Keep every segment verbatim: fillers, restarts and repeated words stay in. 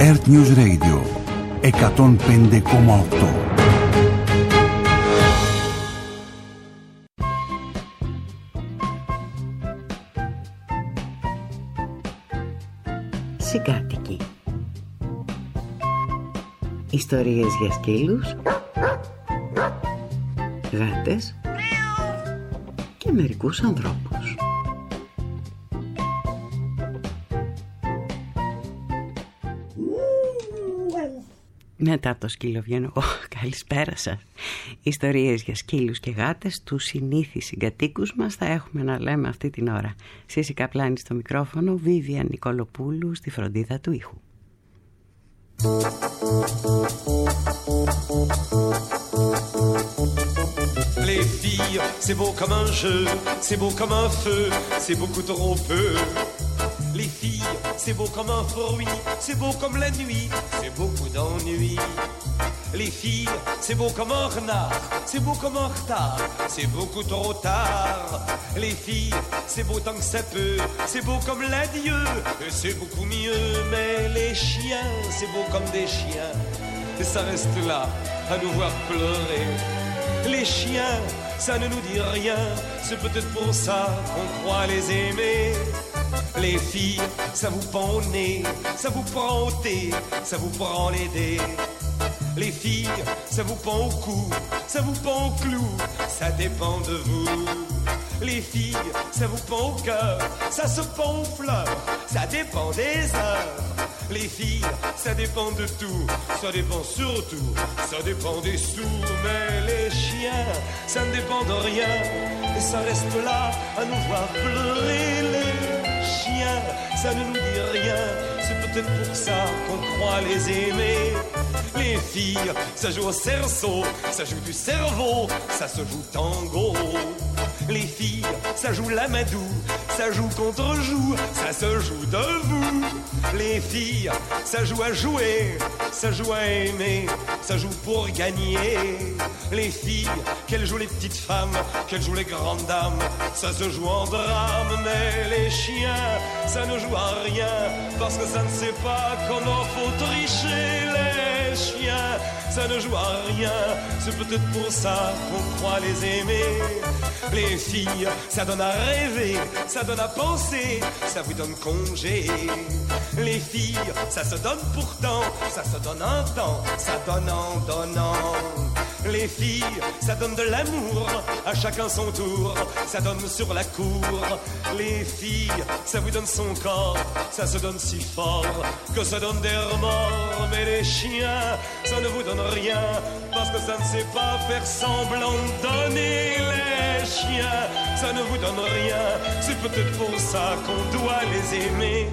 Earth News Radio εκατόν πέντε κόμμα οκτώ. Συγκάτοικοι. Ιστορίες για σκύλους, γάτες και μερικούς ανθρώπους. Μετά από το σκύλο βγαίνω εγώ. Καλησπέρα σας. Ιστορίες για σκύλους και γάτες, τους συνήθεις συγκατοίκους μας, θα έχουμε να λέμε αυτή την ώρα. Σύση Καπλάνη στο μικρόφωνο, Βίβια Νικολοπούλου στη φροντίδα του ήχου. Les filles, c'est beau comme un jeu, c'est beau comme un feu, c'est beaucoup trop peu. Les filles, c'est beau comme un fruit, c'est beau comme la nuit, c'est beaucoup d'ennui. Les filles, c'est beau comme un renard, c'est beau comme un retard, c'est beaucoup trop tard. Les filles, c'est beau tant que ça peut, c'est beau comme l'adieu, c'est beaucoup mieux. Mais les chiens, c'est beau comme des chiens, et ça reste là à nous voir pleurer. Les chiens, ça ne nous dit rien, c'est peut-être pour ça qu'on croit les aimer. Les filles, ça vous pend au nez, ça vous prend au thé, ça vous prend les dés. Les filles, ça vous pend au cou, ça vous pend au clou, ça dépend de vous. Les filles, ça vous pend au cœur, ça se pend aux fleurs, ça dépend des heures. Les filles, ça dépend de tout, ça dépend surtout, ça dépend des sous. Mais les chiens, ça ne dépend de rien, et ça reste là à nous voir pleurer. Les chiens, ça ne nous dit rien, c'est peut-être pour ça qu'on croit les aimer. Les filles, ça joue au cerceau, ça joue du cerveau, ça se joue tango. Les filles, ça joue la madou, ça joue contre joue, ça se joue de vous. Les filles, ça joue à jouer, ça joue à aimer, ça joue pour gagner. Les filles, qu'elles jouent les petites femmes, qu'elles jouent les grandes dames, ça se joue en drame. Mais les chiens, ça ne joue à rien, parce que ça ne sait pas comment faut tricher. Les chiens, ça ne joue à rien, c'est peut-être pour ça qu'on croit les aimer. Les filles, ça donne à rêver, ça donne à penser, ça vous donne congé. Les filles, ça se donne pourtant, ça se donne un temps, ça donne en donnant. Les filles, ça donne de l'amour, à chacun son tour, ça donne sur la cour. Les filles, ça vous donne son corps, ça se donne si fort, que ça donne des remords. Mais les chiens, ça ne vous donne rien, parce que ça ne sait pas faire semblant de donner. Les chiens, ça ne vous donne rien, c'est peut-être pour ça qu'on doit les aimer.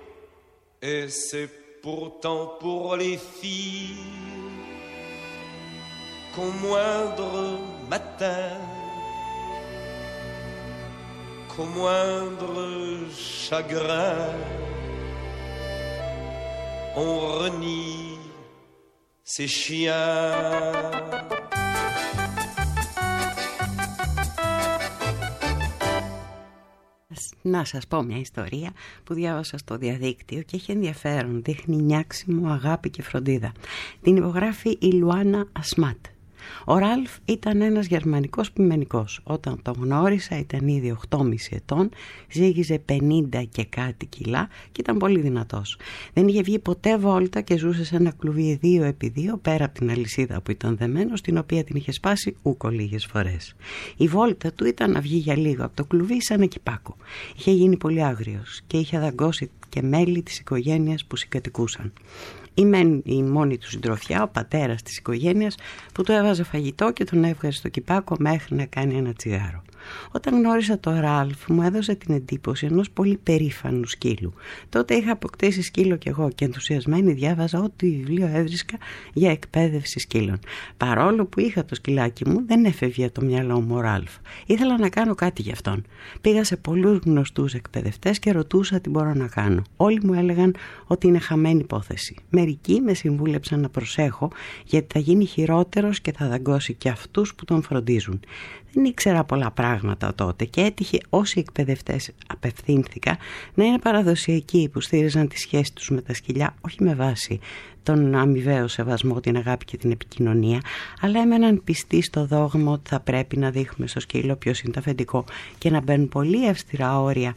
Et c'est pourtant pour les filles qu'au moindre matin, qu'au moindre chagrin, on renie ces chiens. Να σας πω μια ιστορία που διάβασα στο διαδίκτυο και έχει ενδιαφέρον. Δείχνει νιάξιμο, αγάπη και φροντίδα. Την υπογράφει η Λουάνα Ασμάτ. Ο Ράλφ ήταν ένας γερμανικός ποιμενικός. Όταν τον γνώρισα ήταν ήδη οκτώ κόμμα πέντε ετών, ζύγιζε πενήντα και κάτι κιλά και ήταν πολύ δυνατός. Δεν είχε βγει ποτέ βόλτα και ζούσε σε ένα κλουβί δύο επί δύο πέρα από την αλυσίδα που ήταν δεμένος, την οποία την είχε σπάσει ούκο λίγες φορές. Η βόλτα του ήταν να βγει για λίγο από το κλουβί σαν ένα κυπάκο. Είχε γίνει πολύ άγριος και είχε δαγκώσει και μέλη της οικογένειας που συγκατοικούσαν. Η, μεν, η μόνη του συντροφιά, ο πατέρας της οικογένειας, που του έβαζε φαγητό και τον έβγαζε στο κυπάκο μέχρι να κάνει ένα τσιγάρο. Όταν γνώρισα τον Ράλφ, μου έδωσε την εντύπωση ενός πολύ περήφανου σκύλου. Τότε είχα αποκτήσει σκύλο κι εγώ και ενθουσιασμένη διάβαζα ό,τι βιβλίο έβρισκα για εκπαίδευση σκύλων. Παρόλο που είχα το σκυλάκι μου, δεν έφευγε το μυαλό μου ο Ράλφ. Ήθελα να κάνω κάτι γι' αυτόν. Πήγα σε πολλούς γνωστούς εκπαιδευτές και ρωτούσα τι μπορώ να κάνω. Όλοι μου έλεγαν ότι είναι χαμένη υπόθεση. Μερικοί με συμβούλεψαν να προσέχω, γιατί θα γίνει χειρότερος και θα δαγκώσει και αυτούς που τον φροντίζουν. Δεν ήξερα πολλά πράγματα τότε και έτυχε όσοι εκπαιδευτές απευθύνθηκα να είναι παραδοσιακοί που στήριζαν τη σχέση τους με τα σκυλιά, όχι με βάση τον αμοιβαίο σεβασμό, την αγάπη και την επικοινωνία, αλλά έμεναν πιστοί στο δόγμα ότι θα πρέπει να δείχνουμε στο σκύλο ποιος είναι το αφεντικό και να μπαίνουν πολύ αυστηρά όρια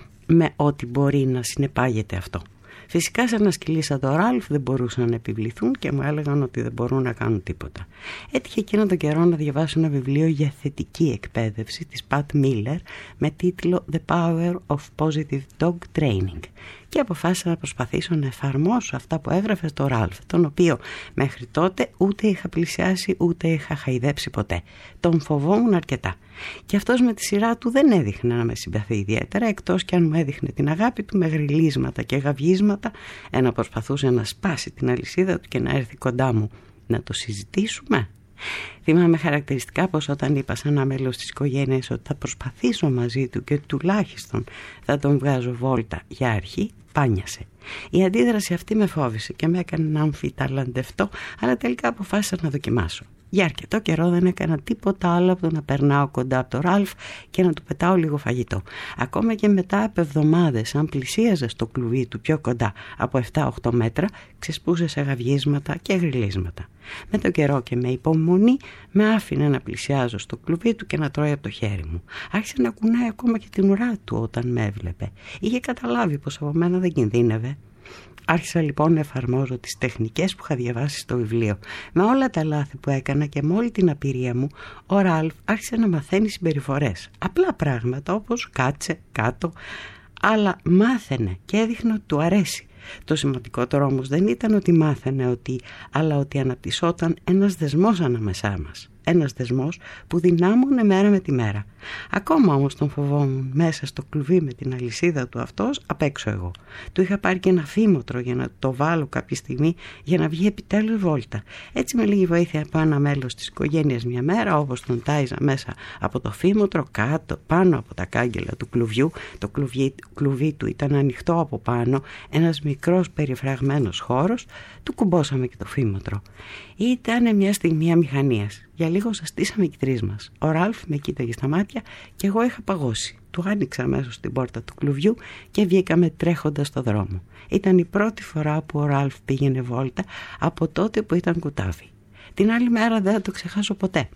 με ό,τι μπορεί να συνεπάγεται αυτό. Φυσικά σε ένα σκυλί σαν το Ράλφ δεν μπορούσαν να επιβληθούν και μου έλεγαν ότι δεν μπορούν να κάνουν τίποτα. Έτυχε εκείνο τον καιρό να διαβάσω ένα βιβλίο για θετική εκπαίδευση της Πατ Μίλλερ με τίτλο The Power of Positive Dog Training και αποφάσισα να προσπαθήσω να εφαρμόσω αυτά που έγραφε στο Ράλφ, τον οποίο μέχρι τότε ούτε είχα πλησιάσει ούτε είχα χαϊδέψει ποτέ. Τον φοβόμουν αρκετά. Και αυτός με τη σειρά του δεν έδειχνε να με συμπαθεί ιδιαίτερα, εκτός κι αν μου έδειχνε την αγάπη του με γριλίσματα και γαβγίσματα, ένα προσπαθούσε να σπάσει την αλυσίδα του και να έρθει κοντά μου να το συζητήσουμε. Θυμάμαι χαρακτηριστικά πως όταν είπα σαν ένα μέλος της οικογένειας ότι θα προσπαθήσω μαζί του και τουλάχιστον θα τον βγάζω βόλτα για αρχή, πάνιασε. Η αντίδραση αυτή με φόβησε και με έκανε να αμφιταλαντευτώ, αλλά τελικά αποφάσισα να δοκιμάσω. Για αρκετό καιρό δεν έκανα τίποτα άλλο από το να περνάω κοντά από το Ράλφ και να του πετάω λίγο φαγητό. Ακόμα και μετά από εβδομάδες, αν πλησίαζε στο κλουβί του πιο κοντά από επτά οχτώ μέτρα, ξεσπούσε σε γαβγίσματα και γριλίσματα. Με τον καιρό και με υπομονή με άφηνε να πλησιάζω στο κλουβί του και να τρώει από το χέρι μου. Άρχισε να κουνάει ακόμα και την ουρά του όταν με έβλεπε. Είχε καταλάβει πως από μένα δεν κινδύνευε. Άρχισα λοιπόν να εφαρμόζω τις τεχνικές που είχα διαβάσει στο βιβλίο. Με όλα τα λάθη που έκανα και με όλη την απειρία μου, ο Ράλφ άρχισε να μαθαίνει συμπεριφορές. Απλά πράγματα όπως κάτσε, κάτω, αλλά μάθαινε και έδειχνε ότι του αρέσει. Το σημαντικότερο όμως δεν ήταν ότι μάθαινε ότι, αλλά ότι αναπτυσσόταν ένας δεσμός ανάμεσά μας. Ένας δεσμός που δυνάμωνε μέρα με τη μέρα. Ακόμα όμως τον φοβόμουν μέσα στο κλουβί με την αλυσίδα του αυτός απ' έξω εγώ. Του είχα πάρει και ένα φήμοτρο για να το βάλω κάποια στιγμή για να βγει επιτέλους βόλτα. Έτσι με λίγη βοήθεια από ένα μέλος της οικογένειας μια μέρα, όπως τον τάιζα μέσα από το φήμοτρο κάτω πάνω από τα κάγκελα του κλουβιού. Το κλουβί, κλουβί του ήταν ανοιχτό από πάνω, ένας μικρός περιφραγμένος χώρος, του κουμπώσαμε και το φήμοτρο. Ήταν μια στιγμή αμηχανίας. Για λίγο ζαστήσαμε οι τρεις μας. Ο Ράλφ με κοίταγε στα μάτια και εγώ είχα παγώσει. Του άνοιξα αμέσως στην πόρτα του κλουβιού και βγήκαμε τρέχοντας στο δρόμο. Ήταν η πρώτη φορά που ο Ράλφ πήγαινε βόλτα από τότε που ήταν κουτάβι. Την άλλη μέρα δεν θα το ξεχάσω ποτέ.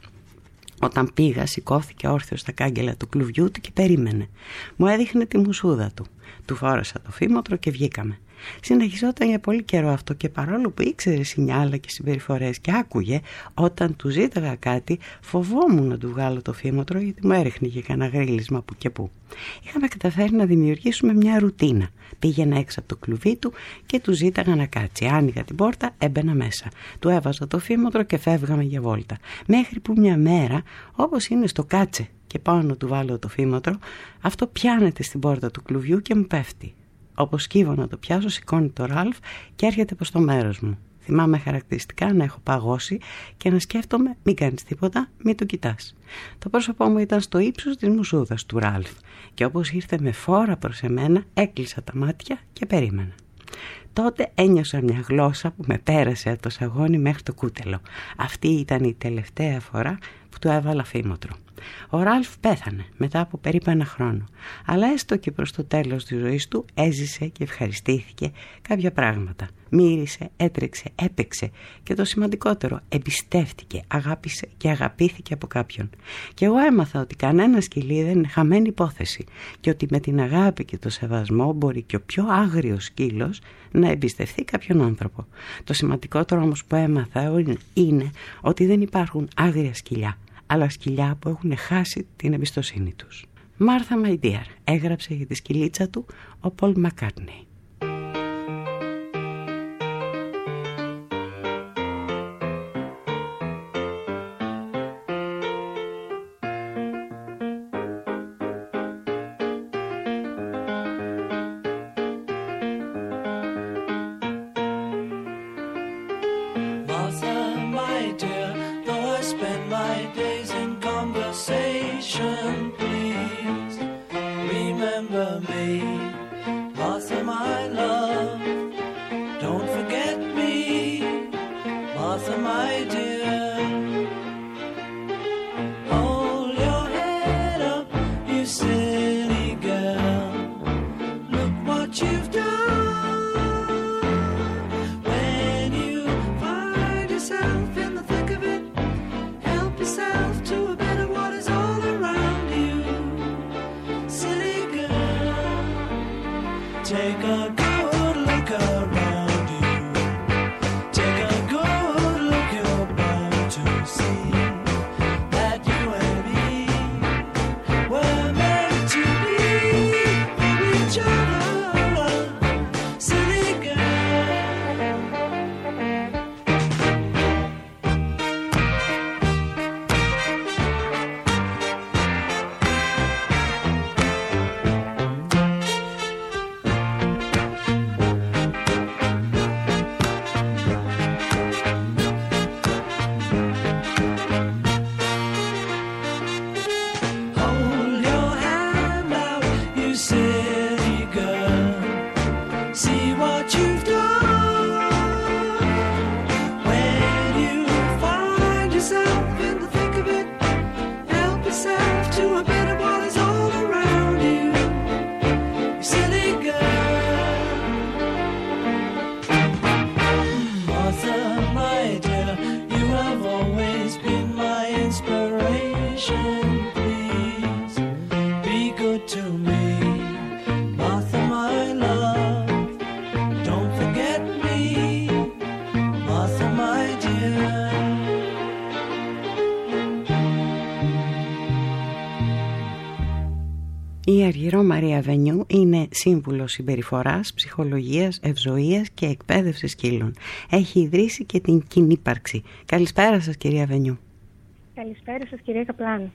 Όταν πήγα, σηκώθηκε όρθιος στα κάγκελα του κλουβιού του και περίμενε. Μου έδειχνε τη μουσούδα του. Του φόρεσα το φήμοτρο και βγήκαμε. Συνεχιζόταν για πολύ καιρό αυτό και παρόλο που ήξερε σινιάλα και συμπεριφορές και άκουγε, όταν του ζήταγα κάτι φοβόμουν να του βγάλω το φήμοτρο γιατί μου έριχνε και κανένα γρίλισμα που και που. Είχαμε καταφέρει να δημιουργήσουμε μια ρουτίνα. Πήγαινα έξω από το κλουβί του και του ζήταγα να κάτσει. Άνοιγα την πόρτα, έμπαινα μέσα. Του έβαζα το φήμοτρο και φεύγαμε για βόλτα. Μέχρι που μια μέρα, όπως είναι στο κάτσε και πάω να του βάλω το φήμοτρο, αυτό πιάνεται στην πόρτα του κλουβιού και μου πέφτει. Όπως σκύβω να το πιάσω, σηκώνει το Ράλφ και έρχεται προς το μέρος μου. Θυμάμαι χαρακτηριστικά να έχω παγώσει και να σκέφτομαι μην κάνεις τίποτα, μην το κοιτάς. Το πρόσωπό μου ήταν στο ύψος της μουσούδας του Ράλφ και όπως ήρθε με φόρα προς εμένα έκλεισα τα μάτια και περίμενα. Τότε ένιωσα μια γλώσσα που με πέρασε από το σαγόνι μέχρι το κούτελο. Αυτή ήταν η τελευταία φορά που του έβαλα φήμοτρο. Ο Ράλφ πέθανε μετά από περίπου ένα χρόνο, αλλά έστω και προς το τέλος της ζωής του έζησε και ευχαριστήθηκε κάποια πράγματα. Μύρισε, έτρεξε, έπαιξε και το σημαντικότερο, εμπιστεύτηκε, αγάπησε και αγαπήθηκε από κάποιον. Και εγώ έμαθα ότι κανένα σκυλί δεν είναι χαμένη υπόθεση και ότι με την αγάπη και το σεβασμό μπορεί και ο πιο άγριος σκύλος να εμπιστευτεί κάποιον άνθρωπο. Το σημαντικότερο όμως που έμαθα είναι ότι δεν υπάρχουν άγρια σκυλιά, αλλά σκυλιά που έχουν χάσει την εμπιστοσύνη τους. Μάρθα My Dear, έγραψε για τη σκυλίτσα του ο Πολ Μακκάρτνεϊ. Remember me, Martha, my Take a good look around you. Take a good look around to see that you and me were meant to be each other. Silly Η Αργυρό Μαρία Βενιού είναι σύμβουλος συμπεριφοράς, ψυχολογίας, ευζοίας και εκπαίδευσης σκύλων. Έχει ιδρύσει και την Κινύπαρξη. Καλησπέρα σας, κυρία Βενιού. Καλησπέρα σας, κυρία Καπλάνη.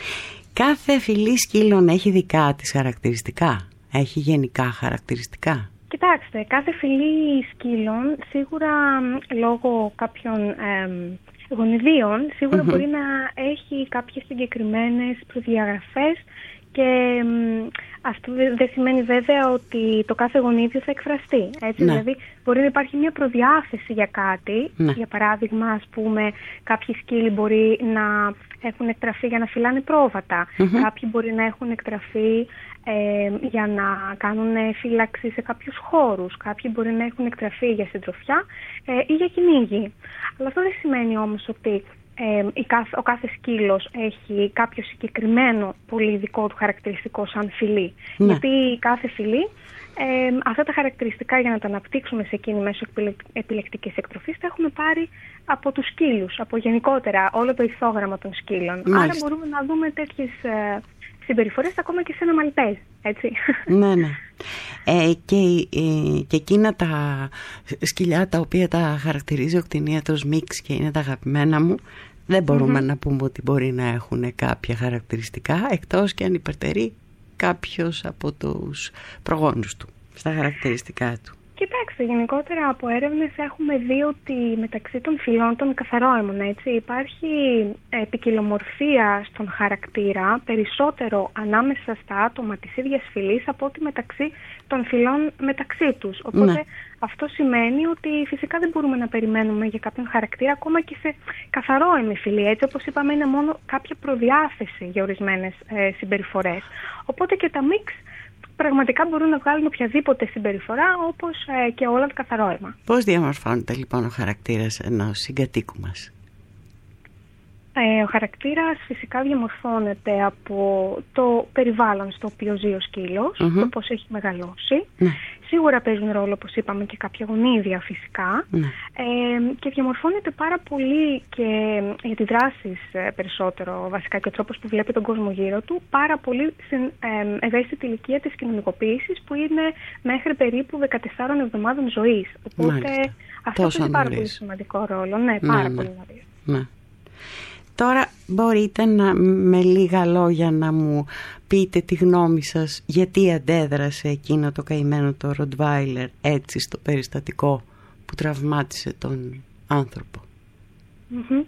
Κάθε φυλή σκύλων έχει δικά της χαρακτηριστικά. Έχει γενικά χαρακτηριστικά. Κοιτάξτε, κάθε φυλή σκύλων σίγουρα λόγω κάποιων ε, γονιδίων σίγουρα mm-hmm. μπορεί να έχει κάποιες συγκεκριμένες προδιαγραφές. Και αυτό δεν σημαίνει βέβαια ότι το κάθε γονίδιο θα εκφραστεί. Έτσι, ναι. Δηλαδή μπορεί να υπάρχει μια προδιάθεση για κάτι. Ναι. Για παράδειγμα, ας πούμε, κάποιοι σκύλοι μπορεί να έχουν εκτραφεί για να φυλάνε πρόβατα. Mm-hmm. Κάποιοι μπορεί να έχουν εκτραφεί ε, για να κάνουν φύλαξη σε κάποιους χώρους. Κάποιοι μπορεί να έχουν εκτραφεί για συντροφιά ε, ή για κυνήγι. Αλλά αυτό δεν σημαίνει όμως ότι Ε, ο κάθε σκύλος έχει κάποιο συγκεκριμένο πολύ δικό του χαρακτηριστικό σαν φυλή. Ναι. Γιατί κάθε φυλή, ε, αυτά τα χαρακτηριστικά για να τα αναπτύξουμε σε εκείνη μέσω επιλεκτικής εκτροφής τα έχουμε πάρει από τους σκύλους, από γενικότερα όλο το ηθόγραμμα των σκύλων. Μάλιστα. Άρα μπορούμε να δούμε τέτοιες ε, συμπεριφορές ακόμα και σε ένα μαλτέζ, έτσι. Ναι, ναι. Ε, και, ε, και εκείνα τα σκυλιά τα οποία τα χαρακτηρίζει ο κτηνίατρος Μίξ και είναι τα αγαπημένα μου, δεν μπορούμε mm-hmm. να πούμε ότι μπορεί να έχουν κάποια χαρακτηριστικά, εκτός και αν υπερτερεί κάποιος από τους προγόνους του στα χαρακτηριστικά του. Κοιτάξτε, γενικότερα από έρευνες έχουμε δει ότι μεταξύ των φυλών των καθαρόαιμων, έτσι, υπάρχει ποικιλομορφία στον χαρακτήρα περισσότερο ανάμεσα στα άτομα της ίδιας φυλής από ότι μεταξύ των φυλών μεταξύ τους. Οπότε ναι. αυτό σημαίνει ότι φυσικά δεν μπορούμε να περιμένουμε για κάποιον χαρακτήρα ακόμα και σε καθαρόαιμη φυλή. Έτσι, όπως είπαμε, είναι μόνο κάποια προδιάθεση για ορισμένες ε, συμπεριφορές. Οπότε και τα μίξ πραγματικά μπορούν να βγάλουν οποιαδήποτε συμπεριφορά, όπως ε, και όλα τα καθαρόαιμα. Πώς διαμορφώνεται λοιπόν ο χαρακτήρας ενός συγκατοίκου μας? Ε, ο χαρακτήρας φυσικά διαμορφώνεται από το περιβάλλον στο οποίο ζει ο σκύλος, mm-hmm. το πώς έχει μεγαλώσει. Mm. Σίγουρα παίζουν ρόλο, όπως είπαμε, και κάποια γονίδια φυσικά. Mm. Ε, και διαμορφώνεται πάρα πολύ και για τις δράσεις περισσότερο βασικά και ο τρόπος που βλέπει τον κόσμο γύρω του, πάρα πολύ στην ε, ευαίσθητη ηλικία της κοινωνικοποίησης που είναι μέχρι περίπου δεκατεσσάρων εβδομάδων ζωής. Οπότε Μάλιστα. αυτό παίζει πάρα πολύ σημαντικό ρόλο. Ναι, πάρα ναι, πολύ νωρίς. Ναι. Τώρα μπορείτε να, με λίγα λόγια να μου πείτε τη γνώμη σας γιατί αντέδρασε εκείνο το καημένο το Ροτβάιλερ έτσι στο περιστατικό που τραυμάτισε τον άνθρωπο. Mm-hmm.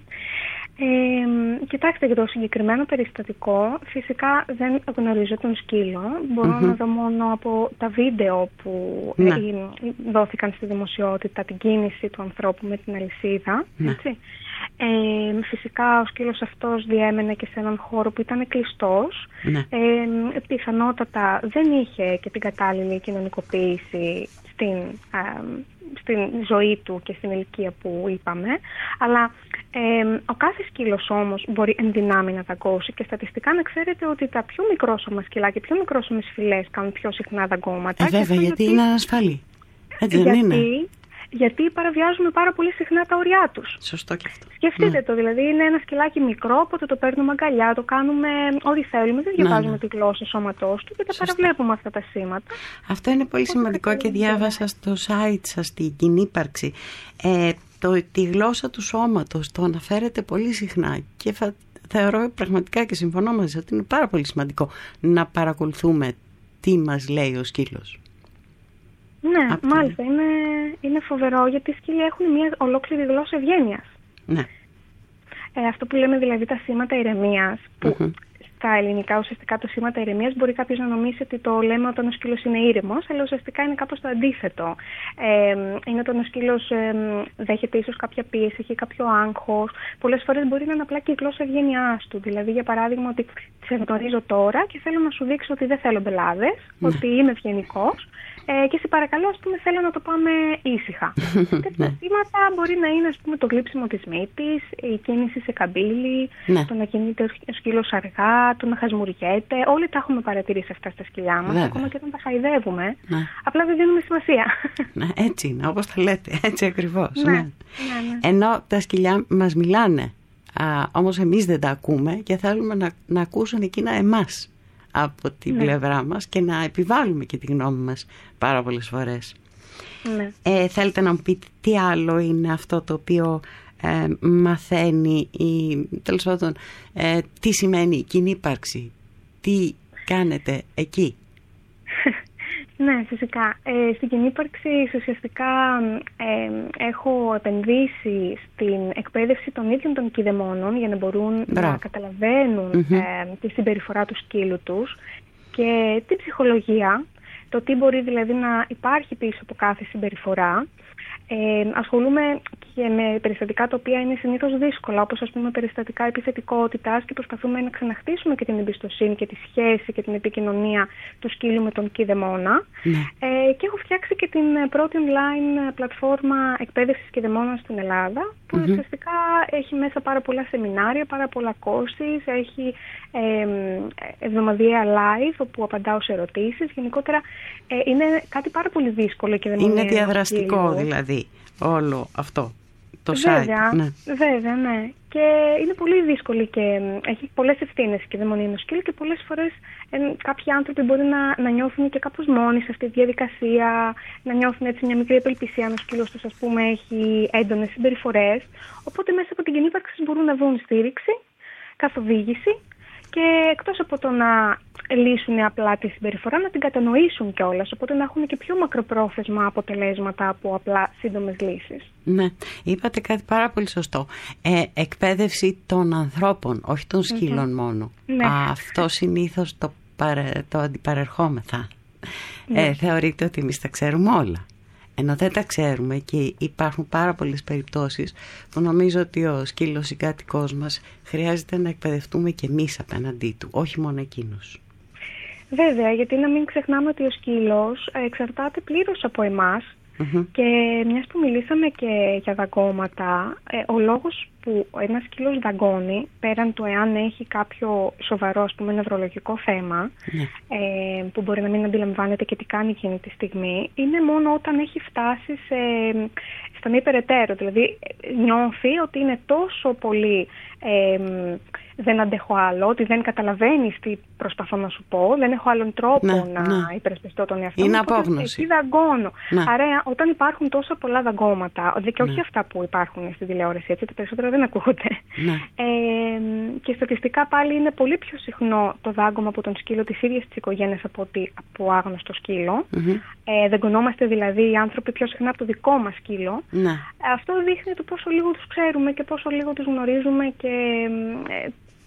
Ε, κοιτάξτε, για το συγκεκριμένο περιστατικό φυσικά δεν γνωρίζω τον σκύλο. Μπορώ mm-hmm. να δω μόνο από τα βίντεο που ναι. ε, δόθηκαν στη δημοσιότητα την κίνηση του ανθρώπου με την αλυσίδα. Ναι. Έτσι. Ε, φυσικά ο σκύλος αυτός διέμενε και σε έναν χώρο που ήταν κλειστός. Ναι. Ε, πιθανότατα δεν είχε και την κατάλληλη κοινωνικοποίηση στην, ε, στην ζωή του και στην ηλικία που είπαμε. Αλλά ε, ο κάθε σκύλος όμως μπορεί εν δυνάμει να δαγκώσει και στατιστικά να ξέρετε ότι τα πιο μικρόσωμα σκυλά και πιο μικρόσωμες φυλές κάνουν πιο συχνά δαγκώματα. Ε, βέβαια, γιατί είναι ανασφαλή. Έτσι δεν γιατί, είναι? Γιατί παραβιάζουμε πάρα πολύ συχνά τα ωριά τους. Σωστό και αυτό. Σκεφτείτε ναι. το, δηλαδή είναι ένα σκυλάκι μικρό, οπότε το παίρνουμε αγκαλιά, το κάνουμε ό,τι θέλουμε, δεν διαβάζουμε ναι, ναι. τη γλώσσα σώματός του και τα παραβλέπουμε αυτά τα σήματα. Αυτό είναι πολύ σημαντικό και διάβασα στο site σας, στην Κινύπαρξη. Ε, το, τη γλώσσα του σώματος το αναφέρετε πολύ συχνά και θα, θεωρώ πραγματικά και συμφωνώ μαζί ότι είναι πάρα πολύ σημαντικό να παρακολουθούμε τι μας λέει ο σκύλος. Ναι, Απ' μάλιστα. Είναι, είναι φοβερό γιατί οι σκύλοι έχουν μια ολόκληρη γλώσσα ευγένειας. Ναι. Ε, αυτό που λέμε δηλαδή τα σήματα ηρεμίας, που Mm-hmm. στα ελληνικά ουσιαστικά το σήματα ηρεμίας μπορεί κάποιος να νομίσει ότι το λέμε όταν ο σκύλος είναι ήρεμος, αλλά ουσιαστικά είναι κάπως το αντίθετο. Ε, είναι όταν ο σκύλος ε, δέχεται ίσως κάποια πίεση, έχει κάποιο άγχος. Πολλές φορές μπορεί να είναι απλά και η γλώσσα ευγένειάς του. Δηλαδή, για παράδειγμα, ότι σε γνωρίζω τώρα και θέλω να σου δείξω ότι δεν θέλω μπελάδες, mm. ότι είμαι ευγενικός. Ε, και σε παρακαλώ, ας πούμε, θέλω να το πάμε ήσυχα. Τέτοια θύματα μπορεί να είναι, ας πούμε, το γλύψιμο της μύτης, η κίνηση σε καμπύλη, ναι. το να κινείται ο σκύλος αργά, το να χασμουριέται. Όλοι τα έχουμε παρατηρήσει αυτά στα σκυλιά μας, ακόμα και όταν τα χαϊδεύουμε. Ναι. Απλά δεν δίνουμε σημασία. Ναι, έτσι είναι, όπως τα λέτε, έτσι ακριβώς. Ναι. Ναι. Ναι, ναι. Ενώ τα σκυλιά μας μιλάνε, α, όμως εμείς δεν τα ακούμε και θέλουμε να, να ακούσουν εκείνα εμάς από την ναι. πλευρά μας και να επιβάλλουμε και τη γνώμη μας πάρα πολλές φορές. Ναι. Ε, θέλετε να μου πείτε τι άλλο είναι αυτό το οποίο ε, μαθαίνει ή τέλος πάντων ε, τι σημαίνει η κινύπαρξη, τι κάνετε εκεί? Ναι, φυσικά. Ε, στην κινύπαρξη ουσιαστικά ε, έχω επενδύσει στην εκπαίδευση των ίδιων των κηδεμόνων για να μπορούν Μπράβο. να καταλαβαίνουν mm-hmm. ε, τη συμπεριφορά του σκύλου τους και την ψυχολογία, το τι μπορεί δηλαδή να υπάρχει πίσω από κάθε συμπεριφορά. Ε, ασχολούμαι και με περιστατικά τα οποία είναι συνήθως δύσκολα, όπως ας πούμε περιστατικά επιθετικότητας και προσπαθούμε να ξαναχτίσουμε και την εμπιστοσύνη και τη σχέση και την επικοινωνία του σκύλου με τον κηδεμόνα. Ναι. Ε, και έχω φτιάξει και την πρώτη online πλατφόρμα εκπαίδευσης κηδεμόνων στην Ελλάδα, που mm-hmm. ουσιαστικά έχει μέσα πάρα πολλά σεμινάρια, πάρα πολλά courses, έχει ε, εβδομαδιαία live όπου απαντάω σε ερωτήσεις. Γενικότερα ε, είναι κάτι πάρα πολύ δύσκολο και δεν είναι. Είναι διαδραστικό δηλαδή όλο αυτό το βέβαια, site. Ναι. Βέβαια, ναι. Και είναι πολύ δύσκολη και έχει πολλές ευθύνες και δαιμονία ενός σκύλου και πολλές φορές ε, κάποιοι άνθρωποι μπορεί να, να νιώθουν και κάπως μόνοι σε αυτή τη διαδικασία, να νιώθουν έτσι μια μικρή απελπισία αν ο σκύλος τους, ας πούμε, έχει έντονες συμπεριφορές. Οπότε μέσα από την κινύπαρξη μπορούν να βρουν στήριξη, καθοδήγηση και εκτός από το να λύσουν απλά τη συμπεριφορά, να την κατανοήσουν κιόλας, οπότε να έχουν και πιο μακροπρόθεσμα αποτελέσματα από απλά σύντομες λύσεις. Ναι, είπατε κάτι πάρα πολύ σωστό. Ε, εκπαίδευση των ανθρώπων, όχι των σκύλων mm-hmm. μόνο. Ναι. Αυτό συνήθως το, παρε, το αντιπαρερχόμεθα. Ναι. Ε, θεωρείτε ότι εμείς τα ξέρουμε όλα. Ενώ δεν τα ξέρουμε και υπάρχουν πάρα πολλές περιπτώσεις που νομίζω ότι ο σκύλος συγκάτοικός μας χρειάζεται να εκπαιδευτούμε και εμείς απέναντί του, όχι μόνο εκείνος. Βέβαια, γιατί να μην ξεχνάμε ότι ο σκύλος εξαρτάται πλήρως από εμάς mm-hmm. και μιας που μιλήσαμε και για δαγκώματα, ο λόγος που ένας σκύλος δαγκώνει, πέραν του εάν έχει κάποιο σοβαρό, ας πούμε, νευρολογικό θέμα, mm. ε, που μπορεί να μην αντιλαμβάνεται και τι κάνει εκείνη τη στιγμή, είναι μόνο όταν έχει φτάσει σε, στα μη περαιτέρω. Δηλαδή νιώθει ότι είναι τόσο πολύ ε, δεν αντέχω άλλο, ότι δεν καταλαβαίνεις τι προσπαθώ να σου πω, δεν έχω άλλον τρόπο ναι, να ναι. υπερασπιστώ τον εαυτό μου. Είναι απόγνωση. Εκεί δαγκώνω. Ναι. Άρα όταν υπάρχουν τόσα πολλά δαγκώματα, και όχι ναι. αυτά που υπάρχουν στη τηλεόραση, έτσι, τα περισσότερα δεν ακούγονται. Ναι. Ε, και στατιστικά πάλι είναι πολύ πιο συχνό το δάγκωμα από τον σκύλο της ίδιας της οικογένειας από, ότι, από άγνωστο σκύλο. Mm-hmm. Ε, δαγκωνόμαστε δηλαδή οι άνθρωποι πιο συχνά από το δικό μας σκύλο. Ναι. Αυτό δείχνει το πόσο λίγο τους ξέρουμε και πόσο λίγο τους γνωρίζουμε και ε,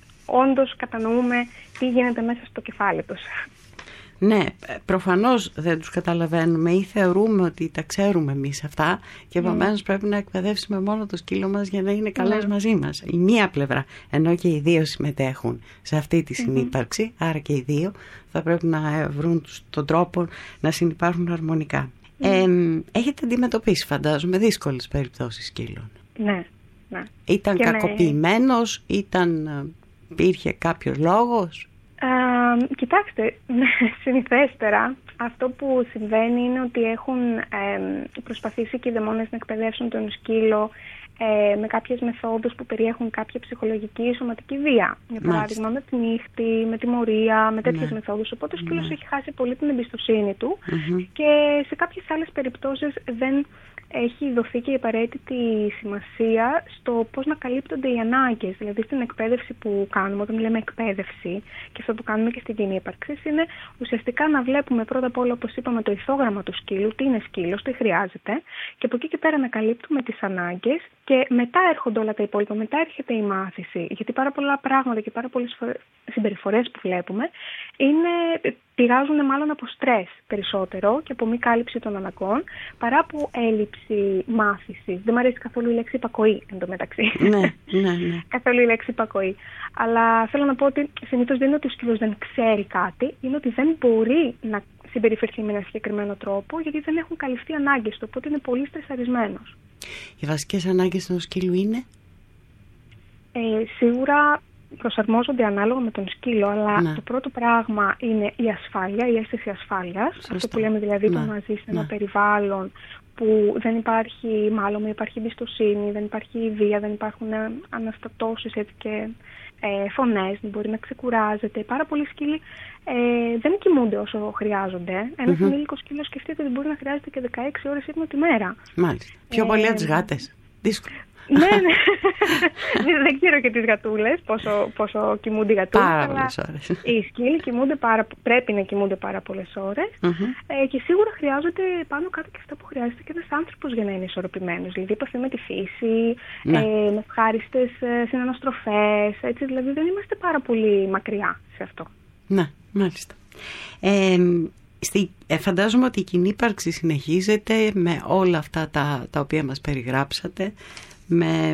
όντως κατανοούμε τι γίνεται μέσα στο κεφάλι τους. Ναι, προφανώς δεν τους καταλαβαίνουμε ή θεωρούμε ότι τα ξέρουμε εμείς αυτά και επομένως mm. πρέπει να εκπαιδεύσουμε μόνο το σκύλο μας για να είναι καλές mm. μαζί μας. Η μία πλευρά, ενώ και οι δύο συμμετέχουν σε αυτή τη συνύπαρξη, mm-hmm. άρα και οι δύο θα πρέπει να βρουν τον τρόπο να συνυπάρχουν αρμονικά. Ε, έχετε αντιμετωπίσει, φαντάζομαι, δύσκολες περιπτώσεις σκύλων. Ναι, ναι. Ήταν Και κακοποιημένος, με... ήταν, υπήρχε κάποιος λόγος? Ε, κοιτάξτε, συνηθέστερα αυτό που συμβαίνει είναι ότι έχουν ε, προσπαθήσει και οι δαιμόνες να εκπαιδεύσουν τον σκύλο ε, με κάποιες μεθόδους που περιέχουν κάποια ψυχολογική ή σωματική βία. Για παράδειγμα, με τη νύχτη, με τιμωρία, με τέτοιες ναι. μεθόδους. Οπότε ο σκύλος ναι. έχει χάσει πολύ την εμπιστοσύνη του mm-hmm. και σε κάποιες άλλες περιπτώσεις δεν έχει δοθεί και η απαραίτητη σημασία στο πώς να καλύπτονται οι ανάγκες. Δηλαδή στην εκπαίδευση που κάνουμε, όταν λέμε εκπαίδευση, και αυτό που κάνουμε και στην κοινή ύπαρξη, είναι ουσιαστικά να βλέπουμε πρώτα απ' όλα, όπως είπαμε, το ηθόγραμμα του σκύλου, τι είναι σκύλος, τι χρειάζεται, και από εκεί και πέρα να καλύπτουμε τις ανάγκες, και μετά έρχονται όλα τα υπόλοιπα, μετά έρχεται η μάθηση. Γιατί πάρα πολλά πράγματα και πάρα πολλές συμπεριφορές που βλέπουμε είναι, πηγάζουν μάλλον από στρες περισσότερο και από μη κάλυψη των αναγκών, παρά από έλλειψη μάθησης. Δεν μου αρέσει καθόλου η λέξη υπακοή εντωμεταξύ. Ναι, ναι, ναι. Καθόλου η λέξη υπακοή. Αλλά θέλω να πω ότι συνήθως δεν είναι ότι ο σκύλος δεν ξέρει κάτι, είναι ότι δεν μπορεί να συμπεριφερθεί με ένα συγκεκριμένο τρόπο, γιατί δεν έχουν καλυφθεί ανάγκες του, οπότε είναι πολύ στρεσαρισμένος. Οι βασικές ανάγκες ενός σκύλου είναι? Ε, σίγουρα προσαρμόζονται ανάλογα με τον σκύλο, αλλά ναι. το πρώτο πράγμα είναι η ασφάλεια, η αίσθηση ασφάλειας. Σωστά. Αυτό που λέμε δηλαδή το ναι. να ζει σε ένα ναι. περιβάλλον που δεν υπάρχει μάλλον, υπάρχει εμπιστοσύνη, δεν υπάρχει βία, δεν υπάρχουν αναστατώσεις έτσι, και ε, φωνές, δεν μπορεί να ξεκουράζεται. Πάρα πολλοί σκύλοι ε, δεν κοιμούνται όσο χρειάζονται. Ένας mm-hmm. ενήλικος σκύλος, σκεφτείτε ότι μπορεί να χρειάζεται και δεκαέξι ώρες ύπνο τη μέρα. Μάλιστα. Πιο ε, πολύ από τις γάτες. Δύσκολο. Ναι, ναι. Δεν ξέρω και τις γατούλες πόσο, πόσο κοιμούνται οι γατούλες. Πάρα πολλές ώρες. Οι σκύλοι κοιμούνται πάρα, πρέπει να κοιμούνται πάρα πολλές ώρες mm-hmm. ε, και σίγουρα χρειάζονται πάνω κάτω και αυτά που χρειάζεται και ένας άνθρωπος για να είναι ισορροπημένος. Δηλαδή επαφή με τη φύση, ναι. ε, με ευχάριστες ε, συναναστροφές. Έτσι, δηλαδή δεν είμαστε πάρα πολύ μακριά σε αυτό. Ναι, μάλιστα. Ε, Στη, ε, φαντάζομαι ότι η κοινή ύπαρξη συνεχίζεται με όλα αυτά τα, τα οποία μας περιγράψατε, με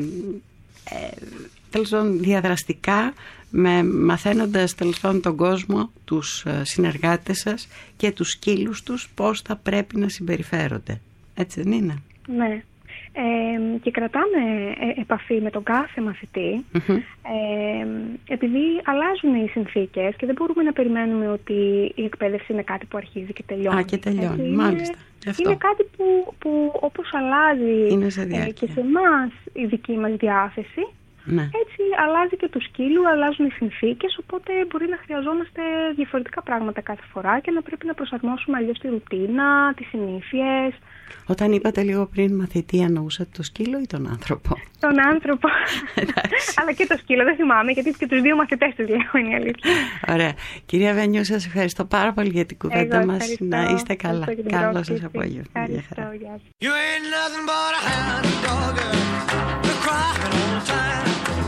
ε, τέλος πάντων διαδραστικά, με, μαθαίνοντας τέλος πάντων τον κόσμο, τους ε, συνεργάτες σας και τους σκύλους τους πώς θα πρέπει να συμπεριφέρονται. Έτσι δεν είναι? Ναι. Ε, και κρατάμε ε, επαφή με τον κάθε μαθητή mm-hmm. ε, επειδή αλλάζουν οι συνθήκες και δεν μπορούμε να περιμένουμε ότι η εκπαίδευση είναι κάτι που αρχίζει και τελειώνει. Α, και τελειώνει, είναι, μάλιστα. Είναι κάτι που, που όπως αλλάζει ε, και σε εμάς η δική μας διάθεση, ναι. έτσι αλλάζει και του σκύλου, αλλάζουν οι συνθήκες, οπότε μπορεί να χρειαζόμαστε διαφορετικά πράγματα κάθε φορά και να πρέπει να προσαρμόσουμε αλλιώς τη ρουτίνα, τις συνήθειες. Όταν είπατε λίγο πριν μαθητή, εννοούσατε το σκύλο ή τον άνθρωπο? Τον άνθρωπο. Αλλά και το σκύλο, δεν θυμάμαι, γιατί και τους δύο μαθητές τους λέω, είναι η αλήθεια. Ωραία. Κυρία Βενιού, σας ευχαριστώ πάρα πολύ για την κουβέντα μας. Να είστε καλά. Καλό σας απόγευμα. You ain't nothing but a hound dog, you're crying all the time.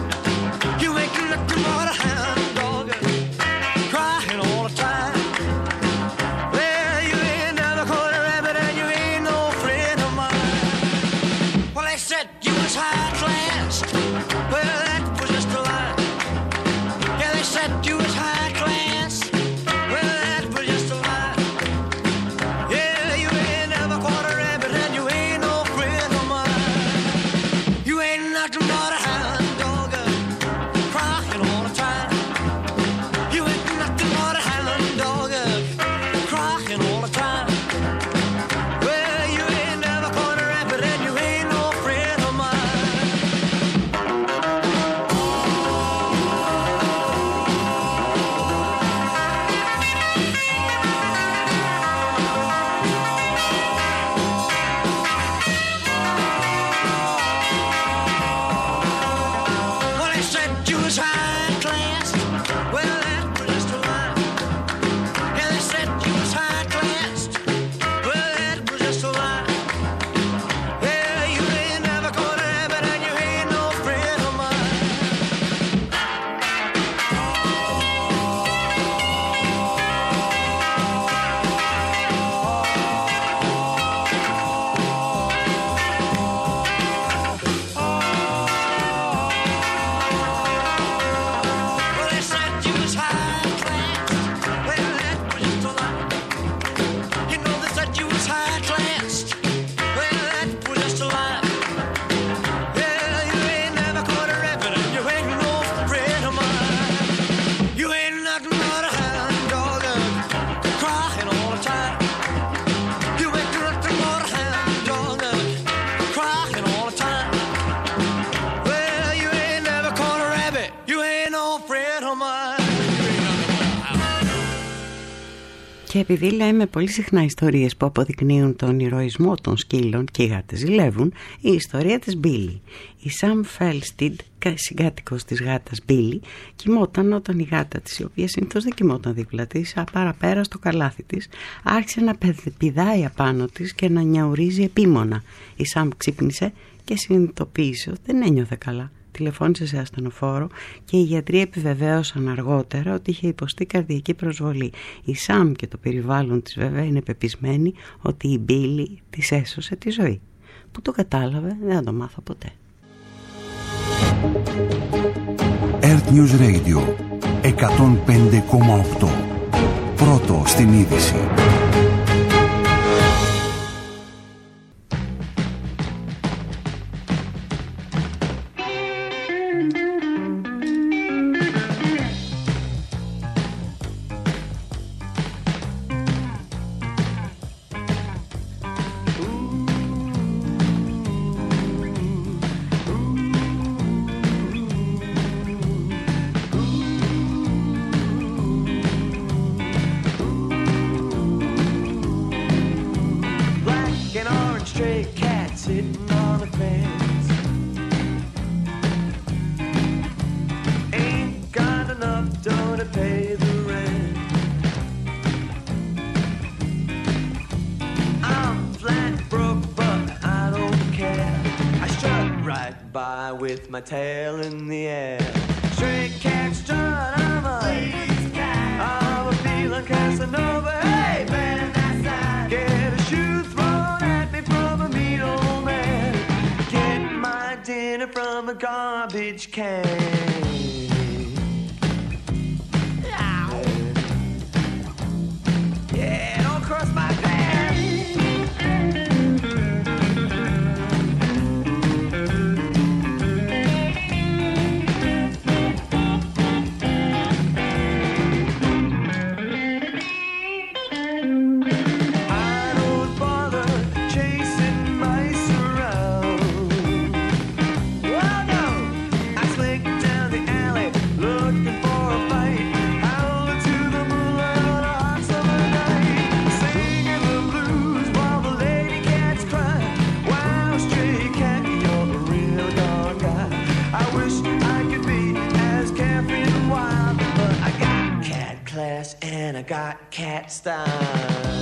You ain't nothing but a hound dog, crying all the time. Well, you ain't never caught a rabbit and you ain't no friend of mine. Well, they said you was high class. Well, that was just a lie. Yeah, they said you was high class. Well, that was just a lie. Yeah, you ain't never caught a rabbit and you ain't no friend of mine. You ain't nothing but a hound dog, crying all the time. Και επειδή λέμε πολύ συχνά ιστορίες που αποδεικνύουν τον ηρωισμό των σκύλων και οι γάτες ζηλεύουν, η ιστορία της Μπίλι. Η Σαμ Φέλστιντ, συγκάτοικος της γάτας Μπίλι, κοιμόταν όταν η γάτα της, η οποία συνήθως δεν κοιμόταν δίπλα της, παραπέρα στο καλάθι της, άρχισε να πηδάει απάνω της και να νιαουρίζει επίμονα. Η Σαμ ξύπνησε και συνειδητοποίησε ότι δεν ένιωθε καλά. Τηλεφώνησε σε ασθενοφόρο και οι γιατροί επιβεβαίωσαν αργότερα ότι είχε υποστεί καρδιακή προσβολή. Η Σαμ και το περιβάλλον της βέβαια είναι πεπισμένοι ότι η Μπίλι της έσωσε τη ζωή. Που το κατάλαβε δεν θα το μάθω ποτέ. Earth News Radio εκατόν πέντε κόμμα οκτώ. Πρώτο στην είδηση. With my tail in the air, stray cat strut. I'm a ladies' cat. I'm a feeling Casanova. Hey man, that's that. Get a shoe thrown at me from a mean old man. Get my dinner from a garbage can. Ow. Yeah, don't cross my path. And I got cat style.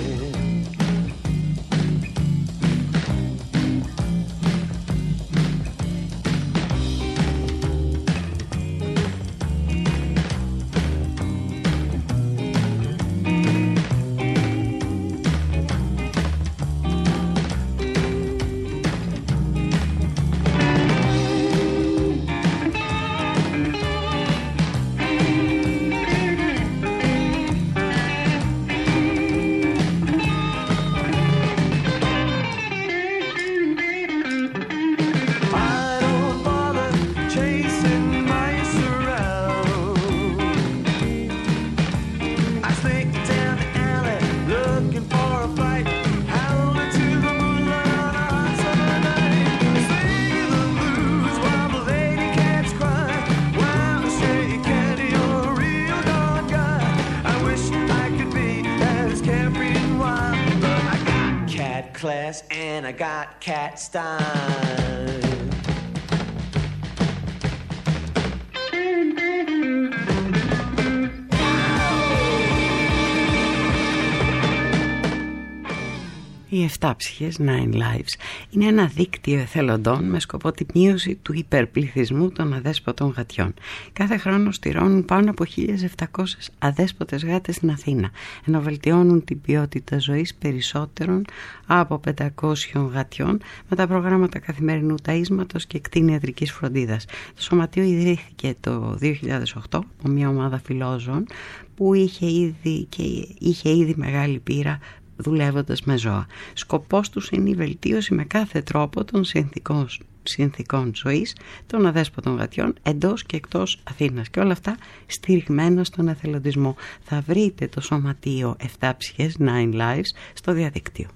Class and I got cat style. Οι εφτάψυχες Nine Lives είναι ένα δίκτυο εθελοντών με σκοπό τη μείωση του υπερπληθυσμού των αδέσποτων γατιών. Κάθε χρόνο στηρώνουν πάνω από χίλιες επτακόσιες αδέσποτες γάτες στην Αθήνα, ενώ βελτιώνουν την ποιότητα ζωής περισσότερων από πεντακόσιων γατιών με τα προγράμματα καθημερινού ταΐσματος και κτηνιατρικής φροντίδας. Το σωματείο ιδρύθηκε το δύο χιλιάδες οκτώ από μια ομάδα φιλόζωων που είχε ήδη, και είχε ήδη μεγάλη πείρα δουλεύοντας με ζώα. Σκοπός τους είναι η βελτίωση με κάθε τρόπο των συνθήκων, συνθήκων ζωής των αδέσποτων γατιών εντός και εκτός Αθήνας, και όλα αυτά στηριγμένα στον εθελοντισμό. Θα βρείτε το σωματείο εφτάψυχες Nine Lives στο διαδίκτυο.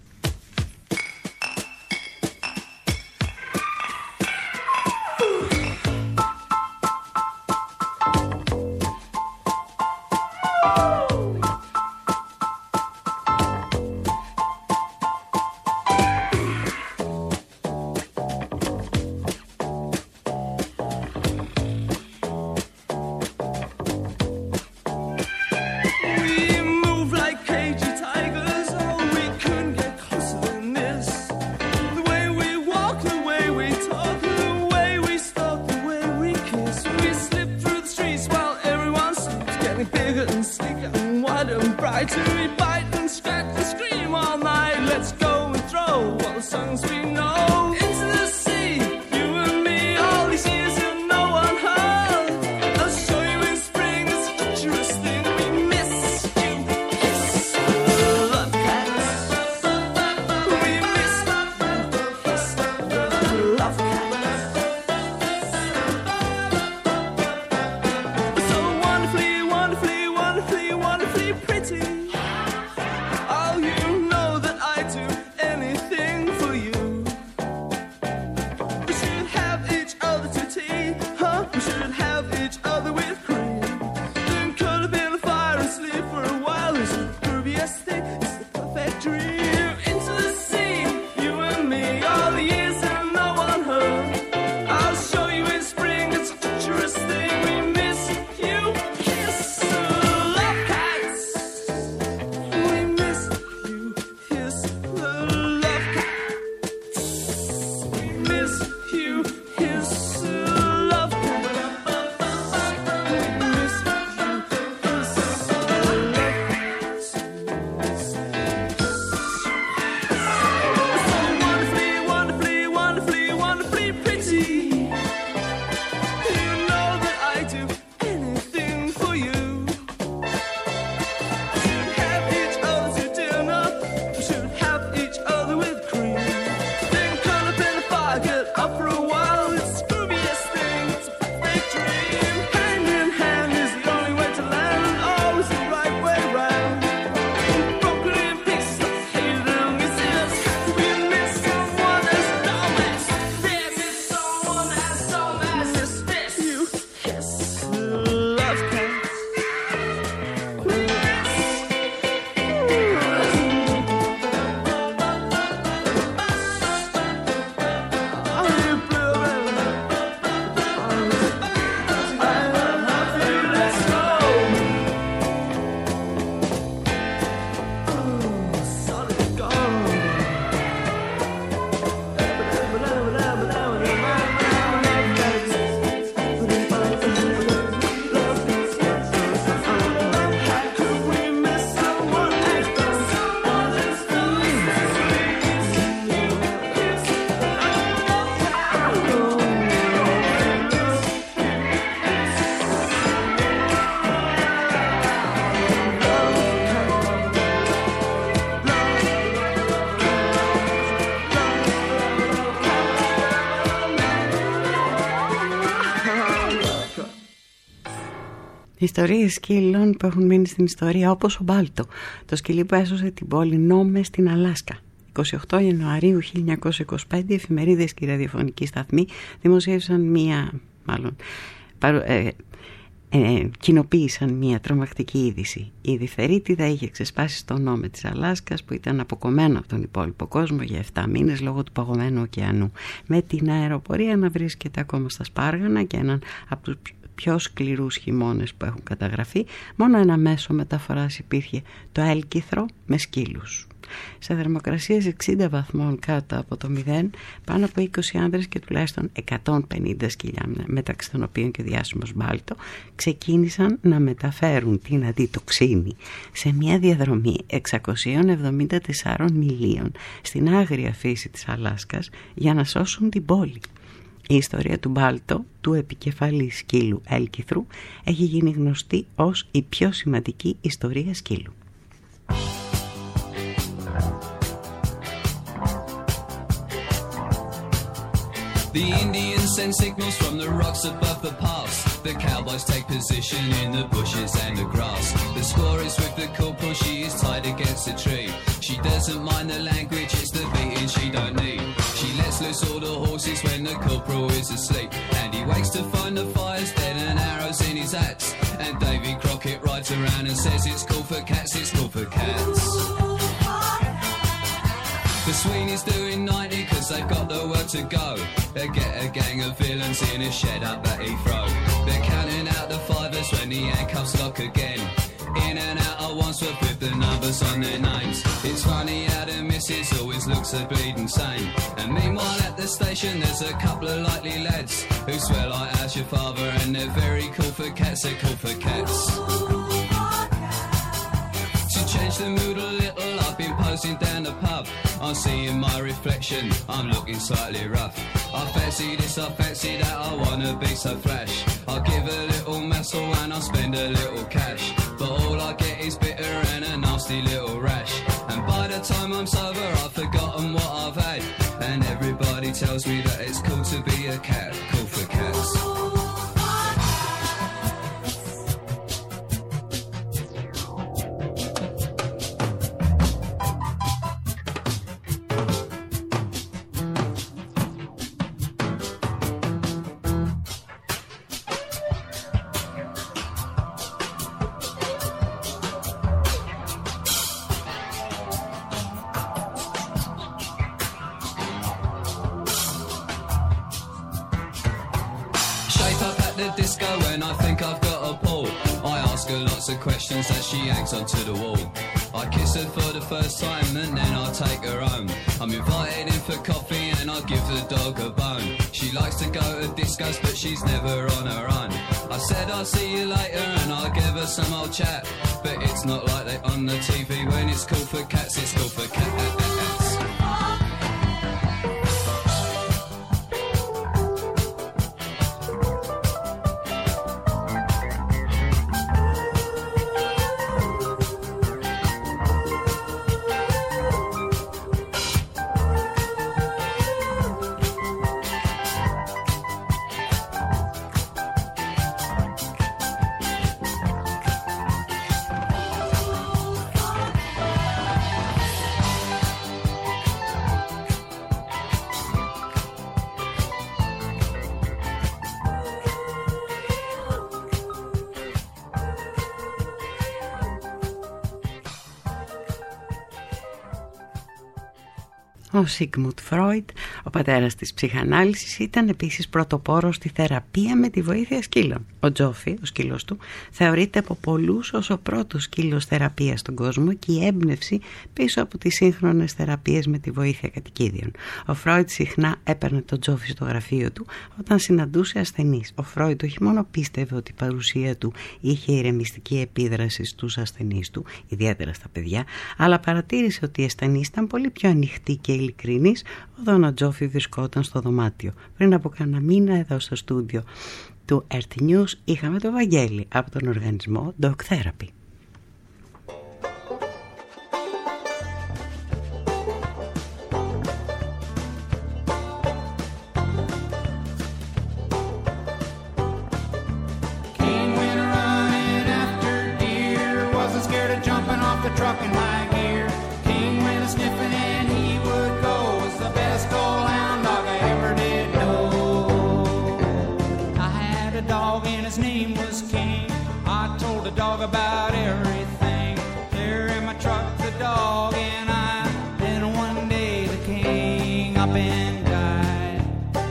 the songs we know. Into the sea, you and me, all these years and no one heard. I'll show you in spring this treacherous thing we miss you. Kiss love cats. We miss you. Kiss love cats. So wonderfully, wonderfully, wonderfully, wonderfully pretty. Oh, you know that I do anything for you. We should have each other to tea, huh? We should have each other with cream. Then curl up in the fire and sleep for a while. It's the grooviest thing, it's the perfect dream. Into the sea, you and me, all the years and no one heard. I'll show you in spring, it's a treacherous thing. We miss you, kiss love cats. We miss you, kiss the love cats. We miss you, kiss the love cats. We miss you, kiss the love cats. So wonderfully, wonderfully, wonderfully, wonderfully pretty. You know that I do anything for you. We should have each other to dinner. We should have each other with cream. Then curl up in the fire, get up for a while. It's the grooviest thing, it's a perfect dream. Hand in hand is the only way to land. Always the right way round. Broken in pieces, I hate them. It's just we miss someone as dumb as this. Miss someone as dumb as this. This you kiss love cats. Ιστορίες σκύλων που έχουν μείνει στην ιστορία, όπως ο Μπάλτο, το σκυλί που έσωσε την πόλη Νόμε στην Αλάσκα. εικοστή ογδόη Ιανουαρίου χίλια εννιακόσια είκοσι πέντε, εφημερίδες και ραδιοφωνικοί σταθμοί δημοσίευσαν μία, μάλλον, παρο, ε, ε, κοινοποίησαν μία τρομακτική είδηση. Η διφθερίτιδα είχε ξεσπάσει στο Νόμε της Αλάσκας, που ήταν αποκομμένο από τον υπόλοιπο κόσμο για επτά μήνες λόγω του παγωμένου ωκεανού, με την αεροπορία να βρίσκεται ακόμα στα Σπάργανα και έναν από τους πιο σκληρούς χειμώνες που έχουν καταγραφεί. Μόνο ένα μέσο μεταφοράς υπήρχε, το έλκυθρο με σκύλους. Σε θερμοκρασίες εξήντα βαθμών κάτω από το μηδέν, πάνω από είκοσι άνδρες και τουλάχιστον εκατόν πενήντα σκυλιά, μεταξύ των οποίων και ο διάσημος Μπάλτο, ξεκίνησαν να μεταφέρουν την αντιτοξίνη σε μια διαδρομή εξακόσια εβδομήντα τέσσερα μιλίων στην άγρια φύση της Αλάσκας για να σώσουν την πόλη. Η ιστορία του Μπάλτο, του επικεφαλής σκύλου έλκυθρου, έχει γίνει γνωστή ως η πιο σημαντική ιστορία σκύλου. The Indians send signals from the rocks above the pass. The cowboys take position in the bushes and the grass. The score is with the corporal, she is tied against a tree. She doesn't mind the language, it's the beating she don't need. She lets loose all the horses when the corporal is asleep. And he wakes to find the fire's dead and arrows in his hats. And Davy Crockett rides around and says it's cool for cats, it's cool for cats. The Sweeney's doing ninety cause they've got the work to go. They get a gang of villains in a shed up at Heathrow. They're counting out the fivers when the handcuffs lock again. In and out at once with the numbers on their names. It's funny how the missus always looks so bleeding sane. And meanwhile at the station there's a couple of likely lads who swear like how's your father, and they're very cool for cats, they're cool for cats. To change the mood a little, I've been posting cruising down the pub. I'm seeing my reflection, I'm looking slightly rough. I fancy this, I fancy that, I wanna be so flash. I'll give a little muscle and I'll spend a little cash. But all I get is bitter and a nasty little rash. And by the time I'm sober, I've forgotten what I've had. And everybody tells me that it's cool to be a cat, cool for cats. Disco when I think I've got a pull. I ask her lots of questions as she hangs onto the wall. I kiss her for the first time and then I take her home. I'm invited in for coffee and I give the dog a bone. She likes to go to discos but she's never on her own. I said I'll see you later and I'll give her some old chat. But it's not like they on the T V. When it's cool for cats, it's cool for cats. Ο Σίγμουντ Φρόιντ, ο πατέρας της ψυχανάλυσης, ήταν επίσης πρωτοπόρος στη θεραπεία με τη βοήθεια σκύλων. Ο Τζόφι, ο σκύλος του, θεωρείται από πολλούς ως ο πρώτος σκύλος θεραπείας στον κόσμο και η έμπνευση πίσω από τις σύγχρονες θεραπείες με τη βοήθεια κατοικίδιων. Ο Φρόιντ συχνά έπαιρνε τον Τζόφι στο γραφείο του όταν συναντούσε ασθενείς. Ο Φρόιντ όχι μόνο πίστευε ότι η παρουσία του είχε ηρεμιστική επίδραση στους ασθενείς του, ιδιαίτερα στα παιδιά, αλλά παρατήρησε ότι οι ασθενείς ήταν πολύ πιο ανοιχτοί και ειλικρινής όταν ο Τζόφι βρισκόταν στο δωμάτιο. Πριν από κάνα μήνα εδώ στο στούντιο του Earth News είχαμε το Βαγγέλη από τον οργανισμό Dog Therapy. About everything there in my truck, the dog and I. Then one day the king up and died.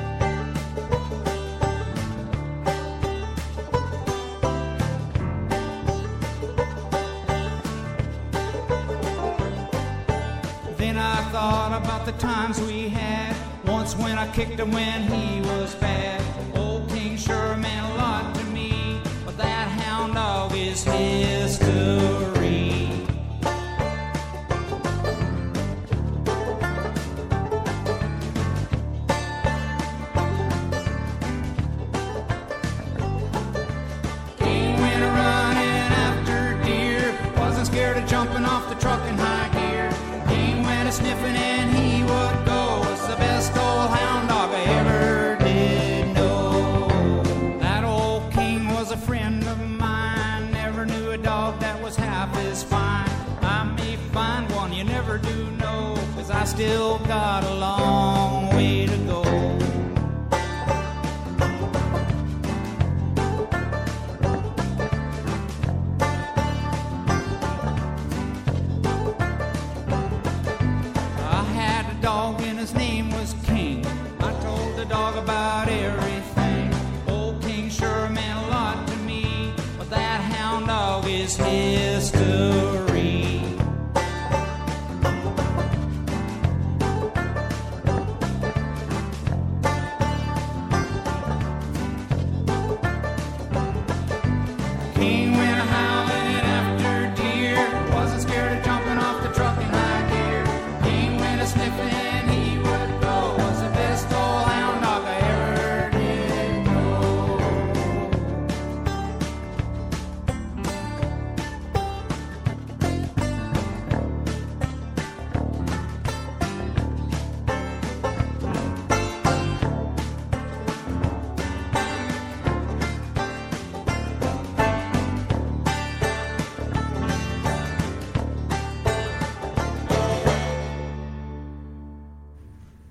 Then I thought about the times we had. Once when I kicked him when he was bad. Old King sure meant a lot to me, but that hound dog is history. King went running after deer, wasn't scared of jumping off the truck in high gear. King went a sniffing and he would go. It's the best old hound dog I ever did know. That old King was a friend of mine. Never knew a dog that was half as fine. I may find one, you never do know, 'cause I still got a long way to go. I had a dog and his name was King. I told the dog about everything. Old King sure meant a lot to me, but that hound dog is history. King went howling after deer, wasn't scared of jumping off the truck in high gear.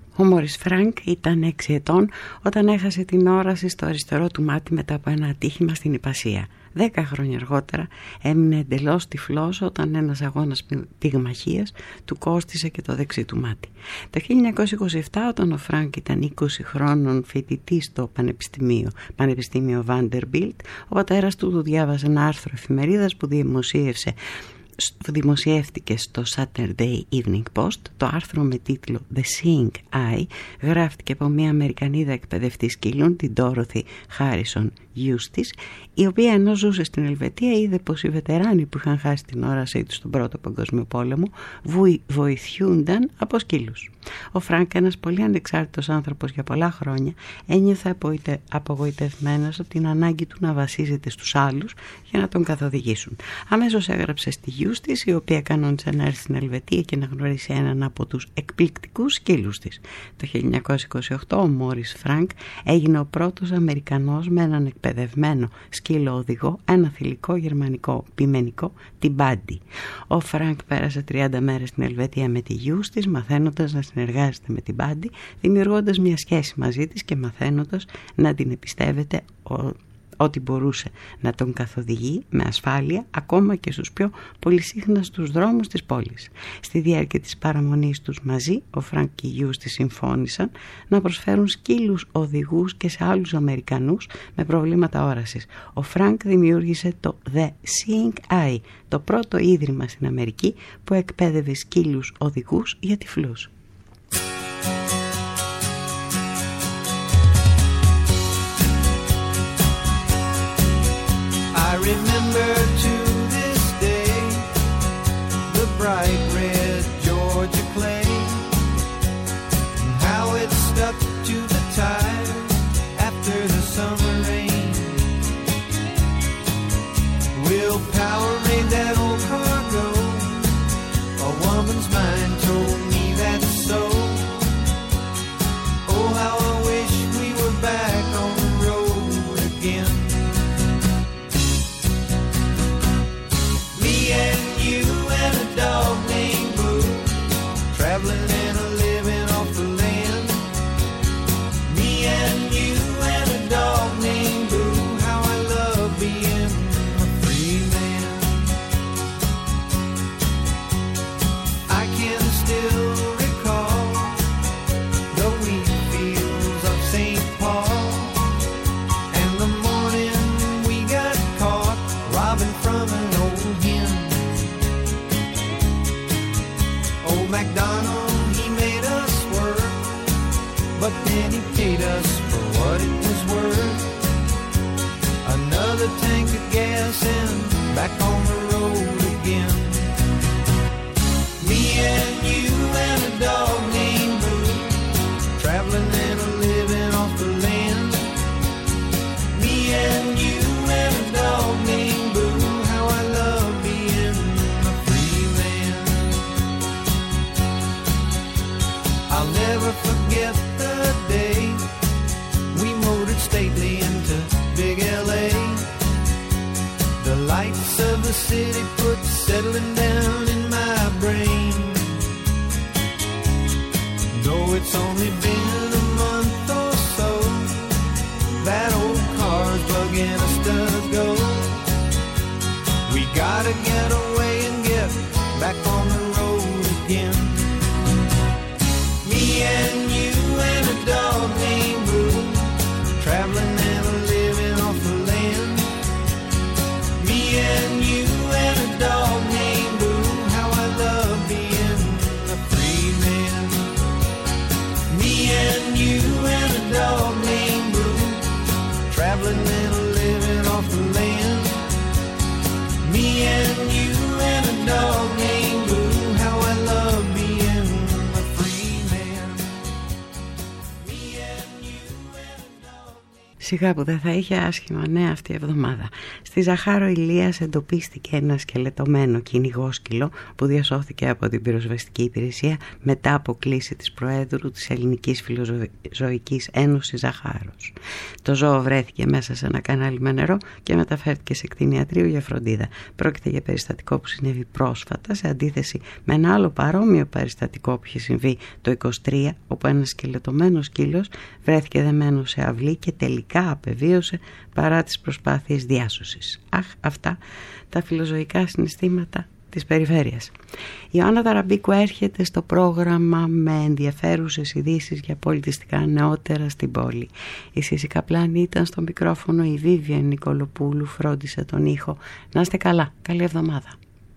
Ο Μόρις Φρανκ ήταν έξι ετών όταν έχασε την όραση στο αριστερό του μάτι μετά από ένα ατύχημα στην Ιππασία. Δέκα χρόνια αργότερα έμεινε εντελώς τυφλός όταν ένας αγώνας πυγμαχίας του κόστισε και το δεξί του μάτι. Το χίλια εννιακόσια είκοσι επτά, όταν ο Φρανκ ήταν είκοσι χρόνων φοιτητής στο Πανεπιστήμιο, Πανεπιστήμιο Vanderbilt, ο πατέρας του του διάβασε ένα άρθρο εφημερίδας που δημοσίευσε δημοσιεύτηκε στο Saturday Evening Post. Το άρθρο με τίτλο The Seeing Eye γράφτηκε από μια Αμερικανίδα εκπαιδευτή σκύλων, την Dorothy Harrison Eustace, η οποία ενώ ζούσε στην Ελβετία είδε πως οι βετεράνοι που είχαν χάσει την όρασή τους στον Πρώτο Παγκόσμιο Πόλεμο βοηθιούνταν από σκύλους. Ο Φρανκ, ένας πολύ ανεξάρτητος άνθρωπος για πολλά χρόνια, ένιωθε απογοητευμένος από την ανάγκη του να βασίζεται στους άλλους για να τον καθοδηγήσουν. Αμέσως έγραψε στη Eustace, η οποία κανόνισε να έρθει στην Ελβετία και να γνωρίσει έναν από τους εκπληκτικούς σκύλους της. Το χίλια εννιακόσια είκοσι οκτώ ο Μόρις Φρανκ έγινε ο πρώτος Αμερικανός με έναν εκπαιδευμένο σκύλο οδηγό, ένα θηλυκό γερμανικό πειμενικό, την Buddy. Ο Φρανκ πέρασε τριάντα μέρες στην Ελβετία με τη Eustace, μαθαίνοντας να συνεργάζεται με την Buddy, δημιουργώντας μια σχέση μαζί της και μαθαίνοντας να την εμπιστεύεται ότι μπορούσε να τον καθοδηγεί με ασφάλεια ακόμα και στους πιο πολυσύχναστους δρόμους της πόλης. Στη διάρκεια της παραμονής τους μαζί, ο Φρανκ και η Eustace συμφώνησαν να προσφέρουν σκύλους οδηγούς και σε άλλους Αμερικανούς με προβλήματα όρασης. Ο Φρανκ δημιούργησε το The Seeing Eye, το πρώτο ίδρυμα στην Αμερική που εκπαίδευε σκύλους οδηγούς για τυφλούς. I remember to this day the bright red Georgia clay and how it stuck to the tire after the summer rain. Willpower made that old car go. A woman's mind told me that's so. Oh, how I wish we were back on the road again. And you and a dog named Boo, traveling and a living off the land. Me and you and a dog named Boo, how I love being a free man. I can still recall the wheat fields of Saint Paul and the morning we got caught robbing from an old hen. MacDonald, he made us work, but then he paid us for what it was worth. Another tank of gas and back on the road again. Me and you and a dog named Boo, traveling and a living off the land. Me and you and a dog named Boo, how I love being a free man. I'll never forget the day we motored stately into big L A. The lights of the city put settling down in my brain. Though it's only been a month or so, that old car's bugging us to go. We gotta get away and get back on the road again. Me and you and a dog named Boo, traveling and a living off the land. Me and you and a dog named Boo, how I love being a free man. Me and you and a dog named Boo, traveling and a living off the land. Me and you and a dog named Boo, how I love being a free man. Σιγά που δεν θα είχε άσχημα νέα αυτή η εβδομάδα. Στη Ζαχάρο Ηλίας εντοπίστηκε ένα σκελετωμένο κυνηγόσκυλο που διασώθηκε από την πυροσβεστική υπηρεσία μετά από κλήση της Προέδρου της Ελληνικής Φιλοζωικής Ένωσης Ζαχάρος. Το ζώο βρέθηκε μέσα σε ένα κανάλι με νερό και μεταφέρθηκε σε κτηνιατρίο για φροντίδα. Πρόκειται για περιστατικό που συνέβη πρόσφατα, σε αντίθεση με ένα άλλο παρόμοιο περιστατικό που είχε συμβεί το είκοσι τρία, όπου ένα σκελετωμένο σκύλος βρέθηκε δεμένο σε αυλή και τελικά απεβίωσε παρά τις προσπάθειες διάσωσης. Αχ, αυτά τα φιλοζωικά συναισθήματα της περιφέρειας. Η Ιωάννα Ταραμπίκου έρχεται στο πρόγραμμα με ενδιαφέρουσες ειδήσεις για πολιτιστικά νεότερα στην πόλη. Η Σύση Καπλάνη ήταν στο μικρόφωνο, η Βίβια Νικολοπούλου φρόντισε τον ήχο. Να είστε καλά, καλή εβδομάδα.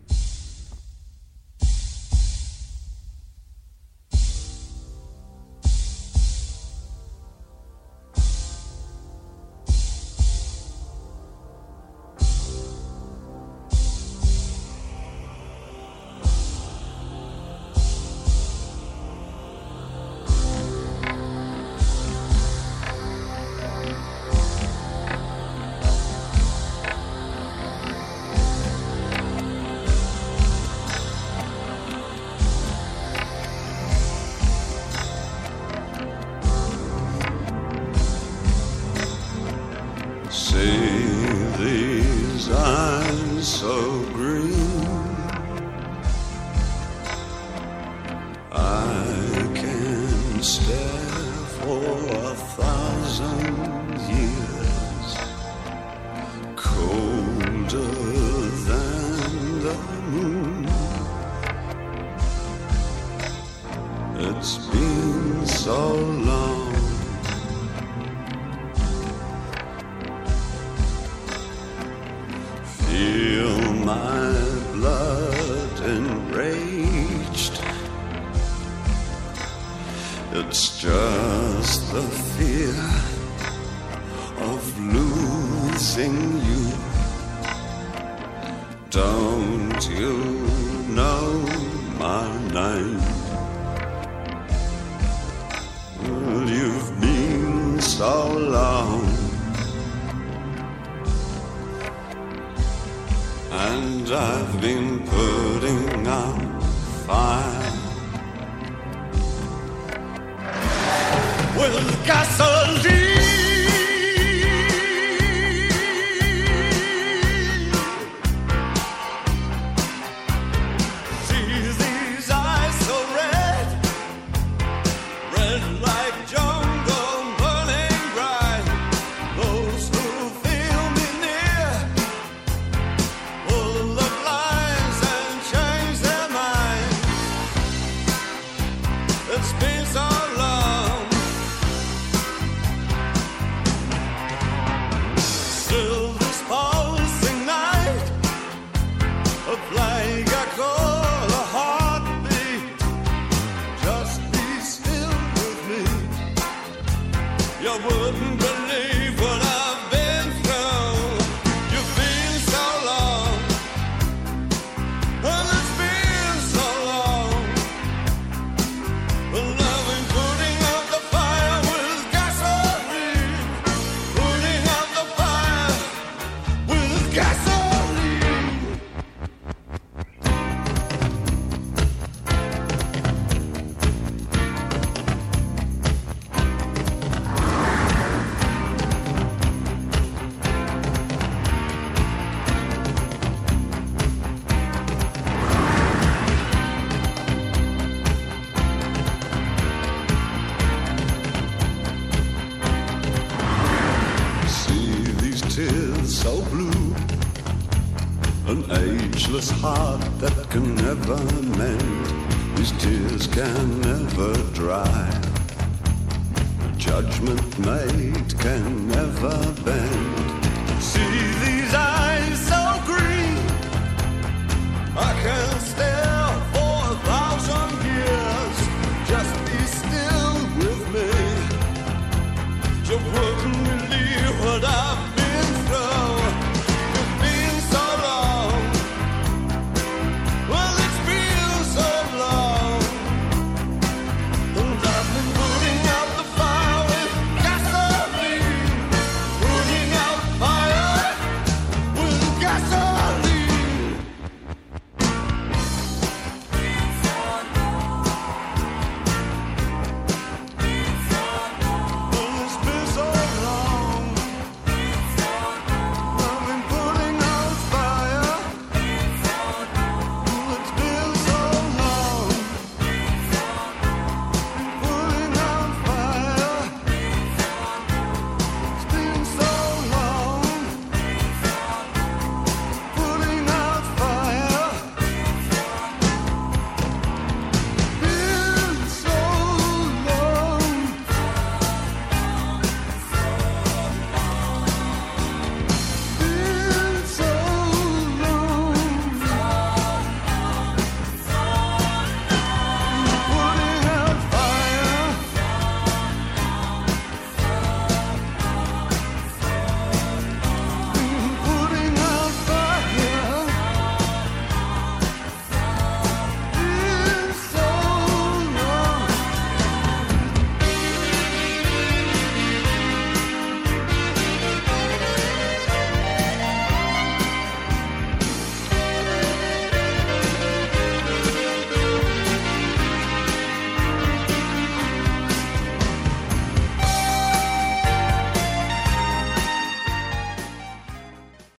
Heart that can never mend, these tears can never dry. A judgment made can never bend. See these eyes so green, I can